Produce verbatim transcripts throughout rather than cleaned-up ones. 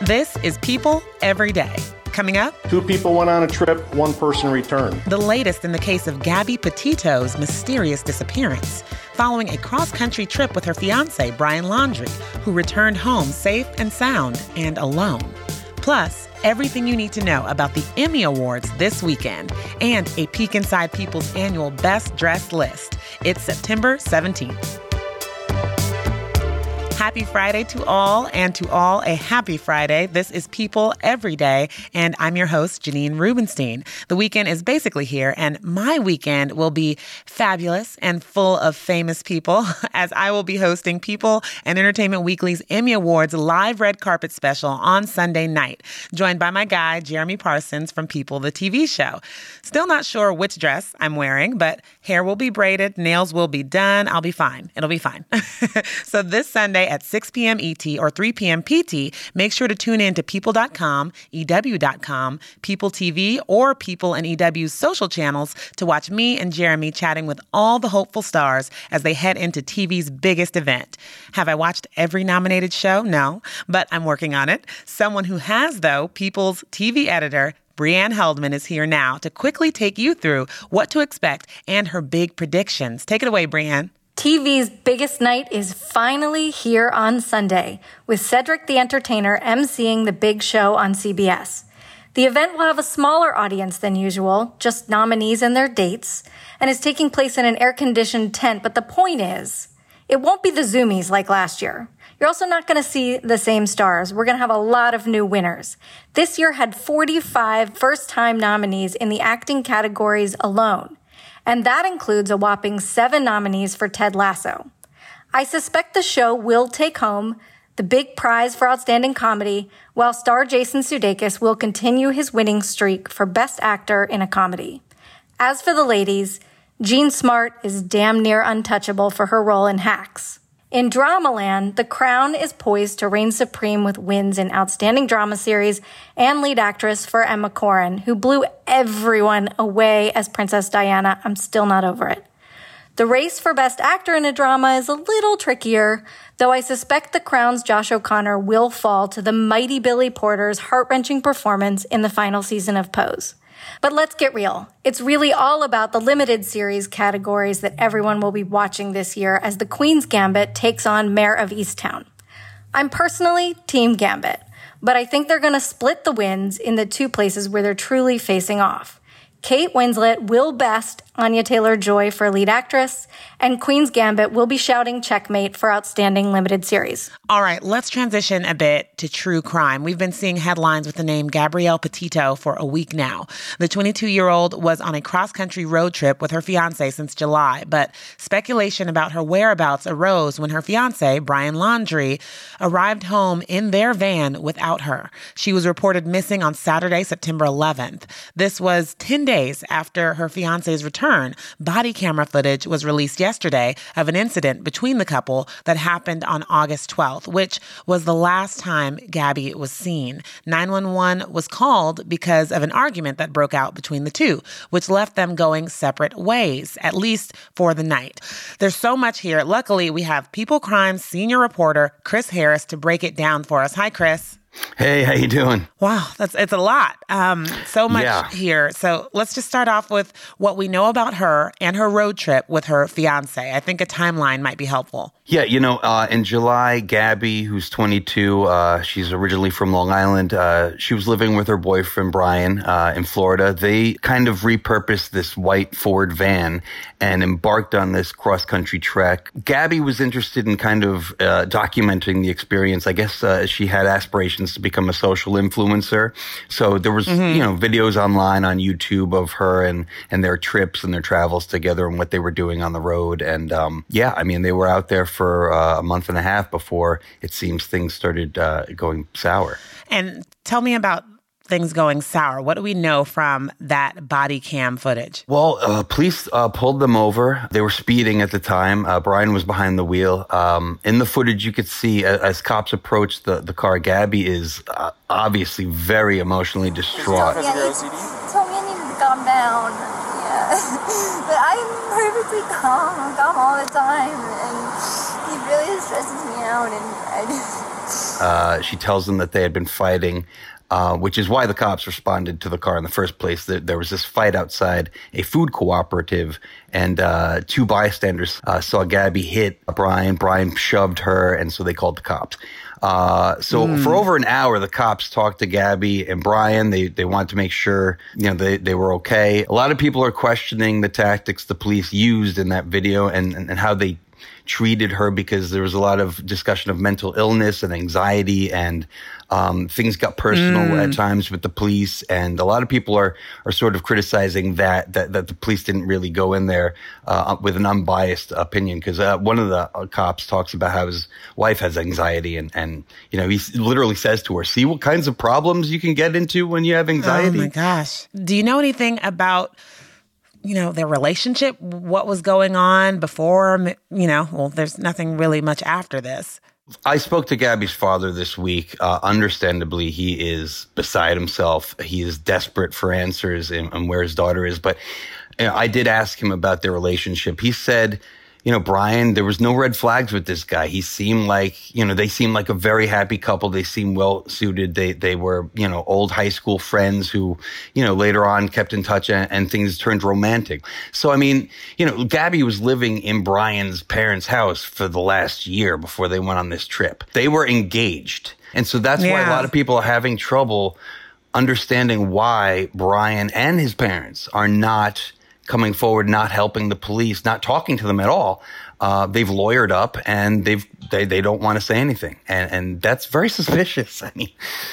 This is People Every Day. Coming up, two people went on a trip, one person returned. The latest in the case of Gabby Petito's mysterious disappearance, following a cross-country trip with her fiancé, Brian Laundrie, who returned home safe and sound and alone. Plus, everything you need to know about the Emmy Awards this weekend and a peek inside People's annual Best Dressed list. It's September seventeenth. Happy Friday to all, and to all a happy Friday. This is People Every Day, and I'm your host, Janine Rubenstein. The weekend is basically here, and my weekend will be fabulous and full of famous people, as I will be hosting People and Entertainment Weekly's Emmy Awards live red carpet special on Sunday night, joined by my guy, Jeremy Parsons from People, the T V show. Still not sure which dress I'm wearing, but hair will be braided, nails will be done. I'll be fine. It'll be fine. So this Sunday at six p.m. E T or three p.m. P T, make sure to tune in to people dot com, E W dot com, People T V, or People and E W's social channels to watch me and Jeremy chatting with all the hopeful stars as they head into T V's biggest event. Have I watched every nominated show? No, but I'm working on it. Someone who has, though, People's T V editor, Brianne Heldman, is here now to quickly take you through what to expect and her big predictions. Take it away, Brianne. T V's biggest night is finally here on Sunday, with Cedric the Entertainer emceeing the big show on C B S. The event will have a smaller audience than usual, just nominees and their dates, and is taking place in an air-conditioned tent, but the point is, it won't be the Zoomies like last year. You're also not going to see the same stars. We're going to have a lot of new winners. This year had forty-five first-time nominees in the acting categories alone. And that includes a whopping seven nominees for Ted Lasso. I suspect the show will take home the big prize for Outstanding Comedy, while star Jason Sudeikis will continue his winning streak for Best Actor in a Comedy. As for the ladies, Jean Smart is damn near untouchable for her role in Hacks. In Dramaland, The Crown is poised to reign supreme with wins in Outstanding Drama Series and Lead Actress for Emma Corrin, who blew everyone away as Princess Diana. I'm still not over it. The race for Best Actor in a Drama is a little trickier, though I suspect The Crown's Josh O'Connor will fall to the mighty Billy Porter's heart-wrenching performance in the final season of Pose. But let's get real. It's really all about the limited series categories that everyone will be watching this year as the Queen's Gambit takes on Mare of Easttown. I'm personally Team Gambit, but I think they're going to split the wins in the two places where they're truly facing off. Kate Winslet will best Anya Taylor-Joy for Lead Actress, and Queen's Gambit will be shouting checkmate for Outstanding Limited Series. All right, let's transition a bit to true crime. We've been seeing headlines with the name Gabrielle Petito for a week now. The twenty-two-year-old was on a cross-country road trip with her fiancé since July, but speculation about her whereabouts arose when her fiancé, Brian Laundrie, arrived home in their van without her. She was reported missing on Saturday, September eleventh. This was ten days after her fiancé's return. Body camera footage was released yesterday of an incident between the couple that happened on August twelfth, which was the last time Gabby was seen. nine one one was called because of an argument that broke out between the two, which left them going separate ways, at least for the night. There's so much here. Luckily, we have People Crime's senior reporter, Chris Harris, to break it down for us. Hi, Chris. Hey, how you doing? Wow, that's it's a lot. Um, so much yeah. here. So let's just start off with what we know about her and her road trip with her fiancé. I think a timeline might be helpful. Yeah, you know, uh, in July, Gabby, who's twenty-two, uh, she's originally from Long Island. Uh, she was living with her boyfriend, Brian, uh, in Florida. They kind of repurposed this white Ford van and embarked on this cross-country trek. Gabby was interested in kind of uh, documenting the experience. I guess uh, she had aspirations to become a social influencer. So there was, mm-hmm. you know, videos online on YouTube of her and, and their trips and their travels together and what they were doing on the road. And um, yeah, I mean, they were out there for uh, a month and a half before it seems things started uh, going sour. And tell me about things going sour. What do we know from that body cam footage? Well, uh, police uh, pulled them over. They were speeding at the time. Uh, Brian was behind the wheel. Um, in the footage, you could see as, as cops approached the, the car, Gabby is uh, obviously very emotionally distraught. Yeah, he told me I needed to calm down. Yeah. But I'm perfectly calm. I'm calm all the time. And he really stresses me out. And I just... Uh, she tells them that they had been fighting, uh, which is why the cops responded to the car in the first place. There, there was this fight outside a food cooperative, and uh, two bystanders uh, saw Gabby hit Brian. Brian shoved her, and so they called the cops. Uh, so mm. for over an hour, the cops talked to Gabby and Brian. They they wanted to make sure, you know, they, they were okay. A lot of people are questioning the tactics the police used in that video and, and, and how they treated her, because there was a lot of discussion of mental illness and anxiety, and um, things got personal mm. at times with the police. And a lot of people are are sort of criticizing that that, that the police didn't really go in there uh, with an unbiased opinion, because uh, one of the uh, cops talks about how his wife has anxiety, and, and you know, he literally says to her, "See what kinds of problems you can get into when you have anxiety." Oh my gosh. Do you know anything about, you know, their relationship, what was going on before, you know, well, there's nothing really much after this. I spoke to Gabby's father this week. Uh, understandably, he is beside himself. He is desperate for answers and, and where his daughter is. But you know, I did ask him about their relationship. He said, you know, Brian, there was no red flags with this guy. He seemed like, you know, they seemed like a very happy couple. They seemed well suited. They they were, you know, old high school friends who, you know, later on kept in touch, and, and things turned romantic. So, I mean, you know, Gabby was living in Brian's parents' house for the last year before they went on this trip. They were engaged. And so that's yeah. why a lot of people are having trouble understanding why Brian and his parents are not coming forward, not helping the police, not talking to them at all. Uh, they've lawyered up, and they've they they don't want to say anything, and and that's very suspicious. I mean,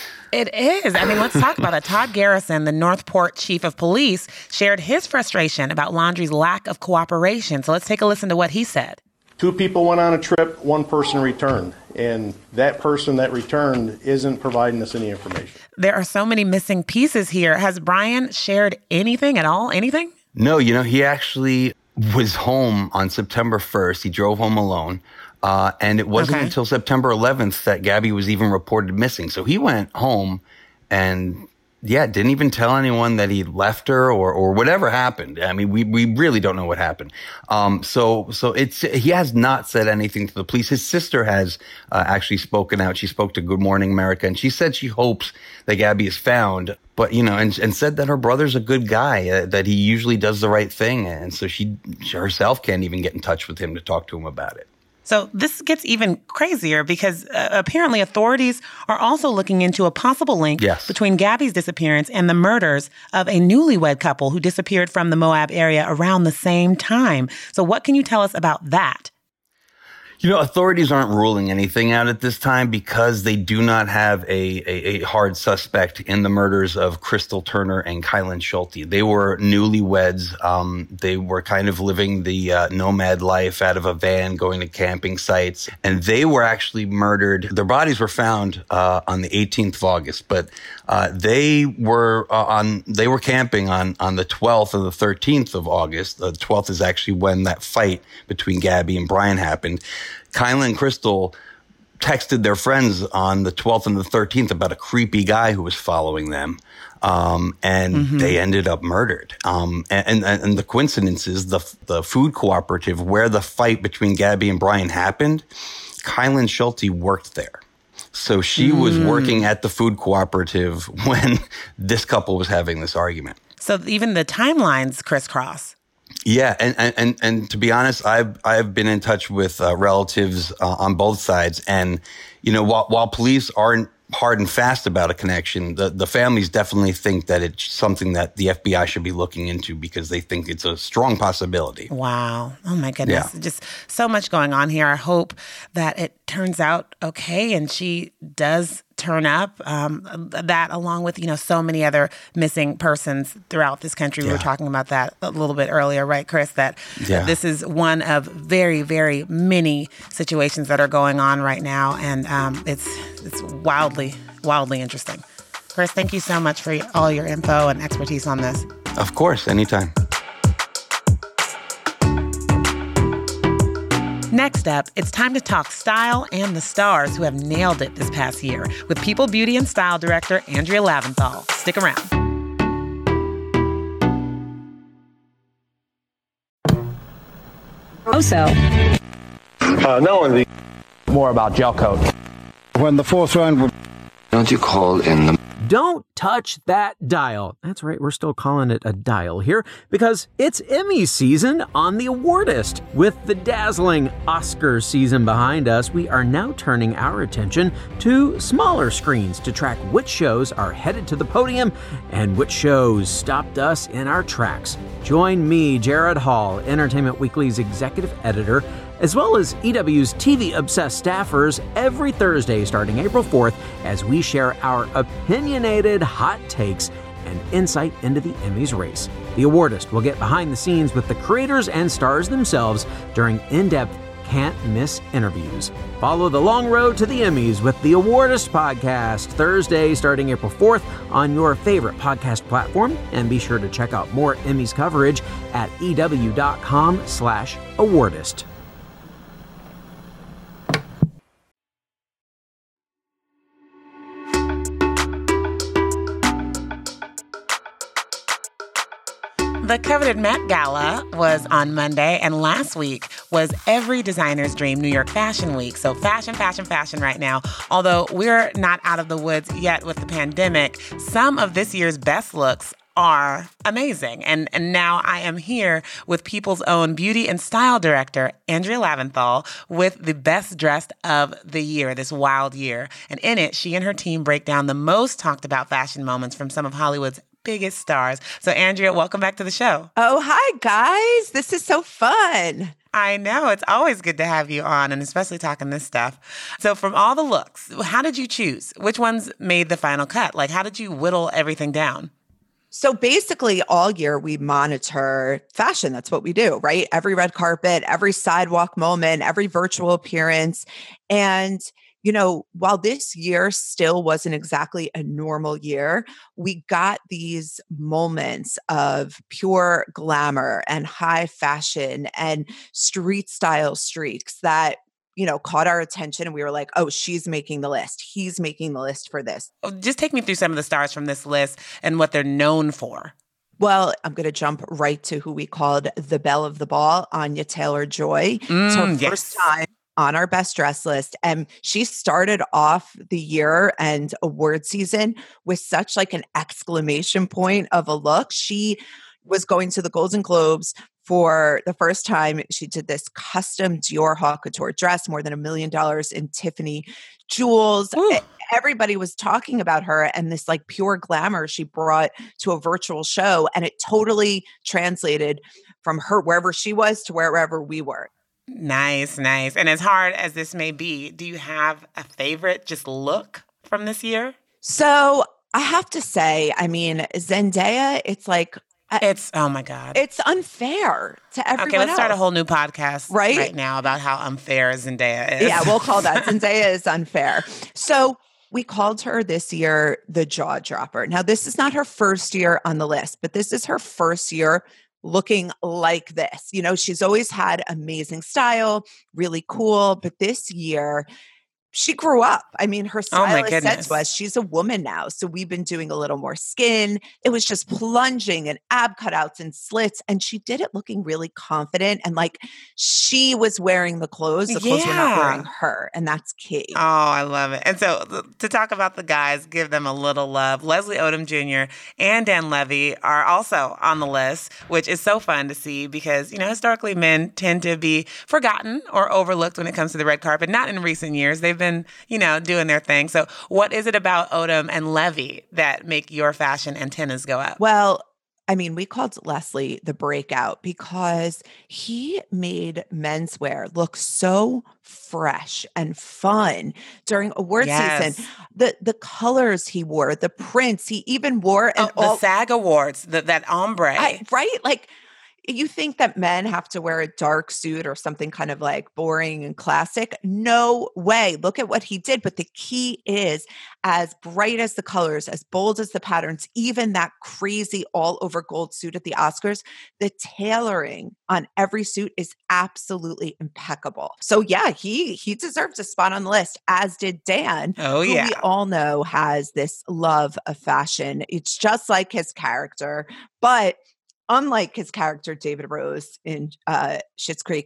it is. I mean, let's talk about it. Todd Garrison, the Northport chief of police, shared his frustration about Laundrie's lack of cooperation. So let's take a listen to what he said. Two people went on a trip, one person returned, and that person that returned isn't providing us any information. There are so many missing pieces here. Has Brian shared anything at all? Anything? No, you know, he actually was home on September first. He drove home alone. Uh, and it wasn't okay. until September eleventh that Gabby was even reported missing. So he went home and, yeah, didn't even tell anyone that he left her or or whatever happened. I mean, we we really don't know what happened. Um, so so it's he has not said anything to the police. His sister has uh, actually spoken out. She spoke to Good Morning America, and she said she hopes that Gabby is found. But, you know, and, and said that her brother's a good guy, uh, that he usually does the right thing. And so she, she herself can't even get in touch with him to talk to him about it. So this gets even crazier because uh, apparently authorities are also looking into a possible link yes. between Gabby's disappearance and the murders of a newlywed couple who disappeared from the Moab area around the same time. So what can you tell us about that? You know, authorities aren't ruling anything out at this time because they do not have a, a, a hard suspect in the murders of Crystal Turner and Kylan Schulte. They were newlyweds. Um, they were kind of living the uh, nomad life out of a van, going to camping sites. And they were actually murdered. Their bodies were found uh, on the eighteenth of August, but uh, they were uh, on. They were camping on, on the twelfth and the thirteenth of August. The twelfth is actually when that fight between Gabby and Brian happened. Kylan and Crystal texted their friends on the twelfth and the thirteenth about a creepy guy who was following them, um, and mm-hmm. they ended up murdered. Um, and, and, and the coincidence is the, the food cooperative where the fight between Gabby and Brian happened, Kylan Schulte worked there. So she mm. was working at the food cooperative when this couple was having this argument. So even the timelines crisscross. Yeah, and, and, and, and to be honest, I've I've been in touch with uh, relatives uh, on both sides, and you know, while while police aren't hard and fast about a connection, the the families definitely think that it's something that the F B I should be looking into because they think it's a strong possibility. Wow! Oh my goodness! Yeah. Just so much going on here. I hope that it turns out okay, and she does turn up. Um, that, along with you know so many other missing persons throughout this country. Yeah. We were talking about that a little bit earlier, right, Chris? That, yeah. that this is one of very, very many situations that are going on right now, and um, it's it's wildly, wildly interesting. Chris, thank you so much for all your info and expertise on this. Of course, anytime. Next up, it's time to talk style and the stars who have nailed it this past year with People Beauty and Style Director Andrea Laventhal. Stick around. Also, uh, not only more about gel coat. when the fourth round would... Don't you call in the... Don't touch that dial. That's right, we're still calling it a dial here because it's Emmy season on The Awardist. With the dazzling Oscar season behind us, we are now turning our attention to smaller screens to track which shows are headed to the podium and which shows stopped us in our tracks. Join me, Jared Hall, Entertainment Weekly's executive editor, as well as E W's T V-obsessed staffers every Thursday starting April fourth as we share our opinionated hot takes and insight into the Emmys race. The Awardist will get behind the scenes with the creators and stars themselves during in-depth, can't-miss interviews. Follow the long road to the Emmys with the Awardist podcast Thursday starting April fourth on your favorite podcast platform, and be sure to check out more Emmys coverage at ew.com slash awardist. The coveted Met Gala was on Monday, and last week was every designer's dream New York Fashion Week. So fashion, fashion, fashion right now. Although we're not out of the woods yet with the pandemic, some of this year's best looks are amazing. And, and now I am here with People's Own beauty and style director, Andrea Laventhal, with the best dressed of the year, this wild year. And in it, she and her team break down the most talked about fashion moments from some of Hollywood's biggest stars. So Andrea, welcome back to the show. Oh, hi guys. This is so fun. I know. It's always good to have you on, and especially talking this stuff. So from all the looks, how did you choose? Which ones made the final cut? Like, how did you whittle everything down? So basically all year we monitor fashion. That's what we do, right? Every red carpet, every sidewalk moment, every virtual appearance. And you know, while this year still wasn't exactly a normal year, we got these moments of pure glamour and high fashion and street style streaks that, you know, caught our attention. And we were like, oh, she's making the list. He's making the list for this. Just take me through some of the stars from this list and what they're known for. Well, I'm going to jump right to who we called the belle of the ball, Anya Taylor-Joy. Mm, it's her yes. first time on our best dress list. And she started off the year and award season with such like an exclamation point of a look. She was going to the Golden Globes for the first time. She did this custom Dior haute couture dress, more than a million dollars in Tiffany jewels. Ooh. Everybody was talking about her and this like pure glamour she brought to a virtual show. And it totally translated from her wherever she was to wherever we were. Nice, nice. And as hard as this may be, do you have a favorite just look from this year? So I have to say, I mean, Zendaya, it's like, It's, oh my God. It's unfair to everyone Okay, let's else. start a whole new podcast right? right now about how unfair Zendaya is. Yeah, we'll call that. Zendaya is unfair. So we called her this year the jaw dropper. Now, this is not her first year on the list, but this is her first year looking like this. You know, she's always had amazing style, really cool, but this year she grew up. I mean, her stylist oh said to us, she's a woman now. So we've been doing a little more skin. It was just plunging and ab cutouts and slits. And she did it looking really confident. And like she was wearing the clothes. The clothes yeah. were not wearing her. And that's key. Oh, I love it. And so th- to talk about the guys, give them a little love. Leslie Odom Junior and Dan Levy are also on the list, which is so fun to see because, you know, historically men tend to be forgotten or overlooked when it comes to the red carpet. Not in recent years. They've been, you know, doing their thing. So what is it about Odom and Levy that make your fashion antennas go up? Well, I mean, we called Leslie the breakout because he made menswear look so fresh and fun during award yes. season. The the colors he wore, the prints, he even wore oh, an all- the SAG Awards, the, that ombre. I, right? Like, you think that men have to wear a dark suit or something kind of like boring and classic? No way. Look at what he did. But the key is as bright as the colors, as bold as the patterns, even that crazy all over gold suit at the Oscars, the tailoring on every suit is absolutely impeccable. So yeah, he he deserves a spot on the list, as did Dan. Oh who yeah. we all know has this love of fashion. It's just like his character, but unlike his character, David Rose in uh, Schitt's Creek,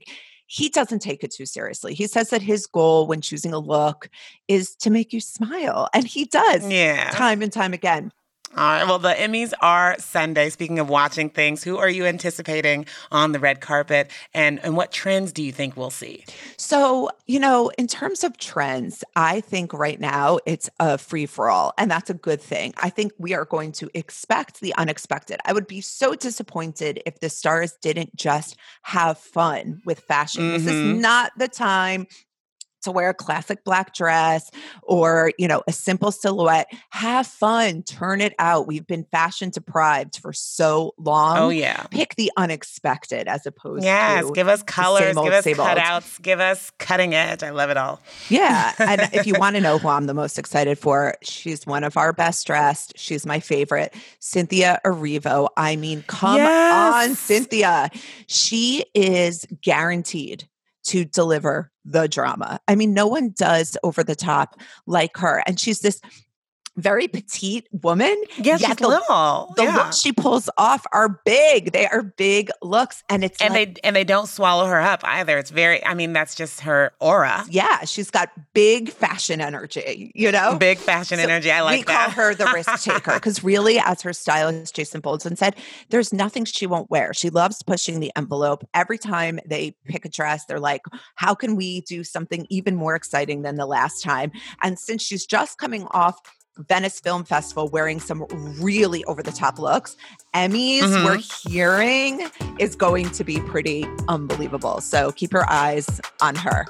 he doesn't take it too seriously. He says that his goal when choosing a look is to make you smile. And he does yeah. time and time again. All right. Well, the Emmys are Sunday. Speaking of watching things, who are you anticipating on the red carpet, and, and what trends do you think we'll see? So, you know, in terms of trends, I think right now it's a free-for-all, and that's a good thing. I think we are going to expect the unexpected. I would be so disappointed if the stars didn't just have fun with fashion. Mm-hmm. This is not the time to wear a classic black dress or, you know, a simple silhouette. Have fun. Turn it out. We've been fashion deprived for so long. Oh, yeah. Pick the unexpected as opposed yes, to give us colors, old, give us cutouts, old. Give us cutting edge. I love it all. Yeah. And if you want to know who I'm the most excited for, she's one of our best dressed. She's my favorite, Cynthia Erivo. I mean, come yes. on, Cynthia. She is guaranteed to deliver the drama. I mean, no one does over the top like her. And she's this very petite woman. Yeah, she's the, little. The yeah. looks she pulls off are big. They are big looks. And it's and like, they and they don't swallow her up either. It's very, I mean, that's just her aura. Yeah, she's got big fashion energy, you know? Big fashion so energy. I like we that. We call her the risk taker because really, as her stylist, Jason Bolton said, there's nothing she won't wear. She loves pushing the envelope. Every time they pick a dress, they're like, how can we do something even more exciting than the last time? And since she's just coming off Venice Film Festival wearing some really over-the-top looks, Emmys, mm-hmm. we're hearing, is going to be pretty unbelievable. So keep your eyes on her.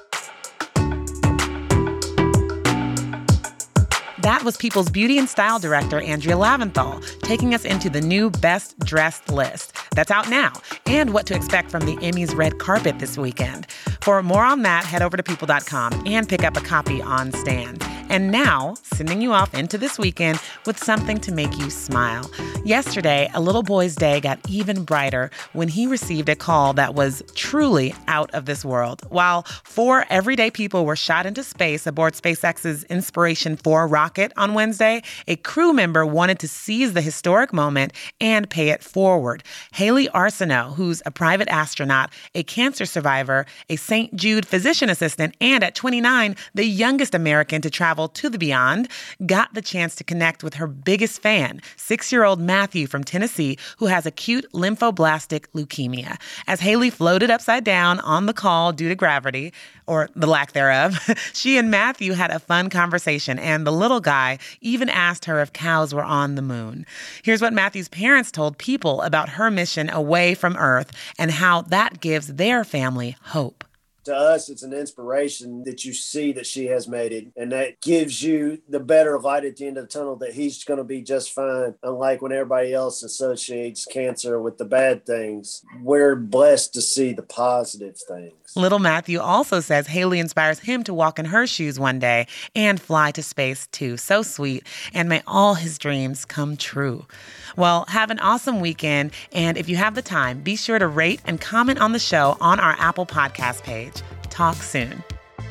That was People's Beauty and Style Director, Andrea Laventhal, taking us into the new Best Dressed list that's out now and what to expect from the Emmys red carpet this weekend. For more on that, head over to people dot com and pick up a copy on stand. And now, sending you off into this weekend with something to make you smile. Yesterday, a little boy's day got even brighter when he received a call that was truly out of this world. While four everyday people were shot into space aboard SpaceX's Inspiration four rocket on Wednesday, a crew member wanted to seize the historic moment and pay it forward. Haley Arsenault, who's a private astronaut, a cancer survivor, a Saint Jude physician assistant, and at twenty-nine, the youngest American to travel to the beyond, got the chance to connect with her biggest fan, six-year-old Matthew from Tennessee, who has acute lymphoblastic leukemia. As Haley floated upside down on the call due to gravity, or the lack thereof, she and Matthew had a fun conversation, and the little guy even asked her if cows were on the moon. Here's what Matthew's parents told People about her mission away from Earth and how that gives their family hope. To us, it's an inspiration that you see that she has made it, and that gives you the better light at the end of the tunnel that he's going to be just fine. Unlike when everybody else associates cancer with the bad things, we're blessed to see the positive things. Little Matthew also says Haley inspires him to walk in her shoes one day and fly to space too. So sweet, and may all his dreams come true. Well, have an awesome weekend, and if you have the time, be sure to rate and comment on the show on our Apple Podcast page. Talk soon.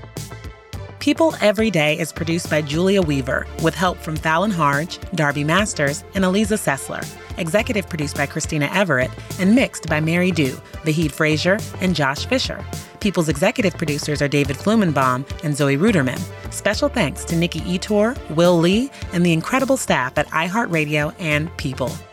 People Every Day is produced by Julia Weaver with help from Fallon Harge, Darby Masters, and Eliza Sessler. Executive produced by Christina Everett and mixed by Mary Dew, Vahid Frazier, and Josh Fisher. People's executive producers are David Flumenbaum and Zoe Ruderman. Special thanks to Nikki Etor, Will Lee, and the incredible staff at iHeartRadio and People.